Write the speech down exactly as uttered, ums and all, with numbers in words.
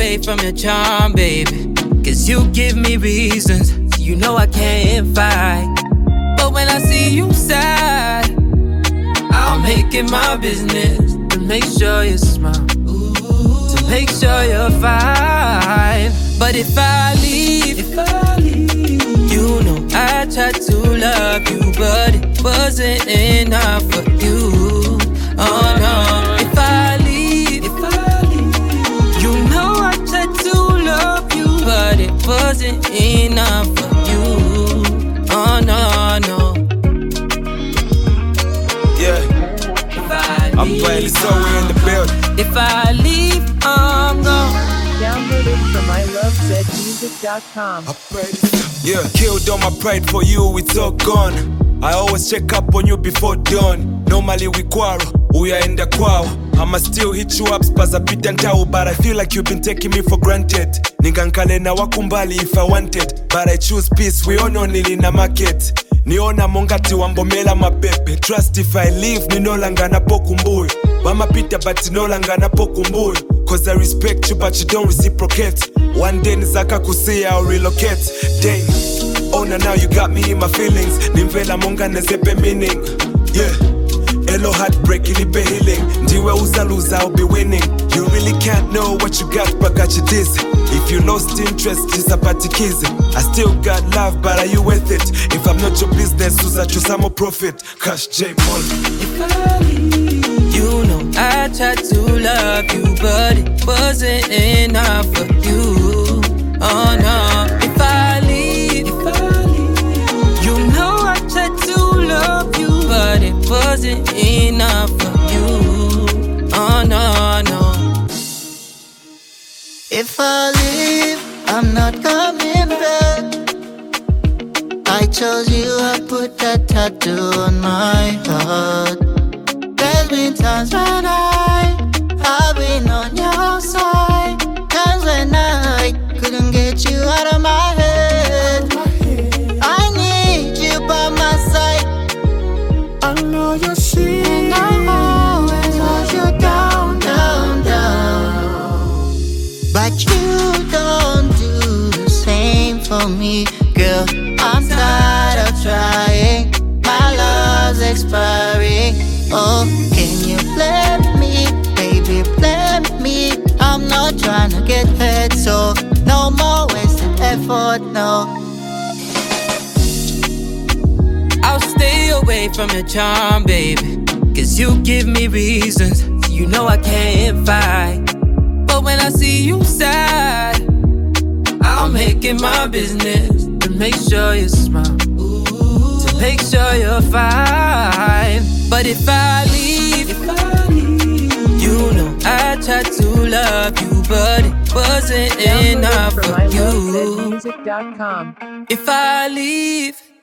away from your charm, baby. Cause you give me reasons, you know I can't fight. But when I see you sad, I'll make it my business to make sure you smile, to make sure you're fine. But if I leave, if I leave, you know I tried to love you, but it wasn't enough for you. Oh no, if I leave, if I leave, you know I tried to love you, but it wasn't enough for you. Oh no, no. Yeah, I'm playing the song, we're in the building. If I leave, I'm gone. Download it from I love zed music dot com. Yeah, killed all my pride for you, it's all gone. I always check up on you before dawn. Normally we quarrel, we are in the kwao. I'ma still hit you up, spaza pita ntau. But I feel like you've been taking me for granted. Ningankale na wakumbali if I wanted, but I choose peace, we all know nili na market. Niona mongati wambomela mapepe. Trust if I leave, ni no langa na pokumbui. Mama pita but no langa na pokumbui. Cause I respect you but you don't reciprocate. One day nizaka kusia I'll relocate. Dang, oh now, now you got me in my feelings. Nimvela monga nezepe meaning. Yeah, hello heartbreak ilipe healing. Ndiwe uzaluza I'll be winning. You really can't know what you got but got you dizzy. If you lost interest disapatikize. I still got love but are you worth it? If I'm not your business uza chusa more profit. Cash J Paul. If I leave, you know I tried to love you, but it wasn't enough for you. Oh no, if I leave, if I leave, you know I tried to love you, but it wasn't enough for you. Oh no, no. If I leave, I'm not coming back. I chose you, I put that tattoo on my heart. There's been times when I, I've been on your side. Times when I couldn't get you out of my head. I need you by my side. I know you're seeing, and I always hold you down, down, down. But you don't do the same for me, girl. I'm tired of trying. My love's expiring. Oh, can you blame me, baby, blame me? I'm not trying to get hurt, so no more wasted effort, no. I'll stay away from your charm, baby. Cause you give me reasons, you know I can't fight. But when I see you sad, I'll make it my business to make sure you smile, to make sure you're fine. But if I leave, if I leave, you know I tried to love you, but it wasn't Download enough it from for I love zed you. music dot com. If I leave,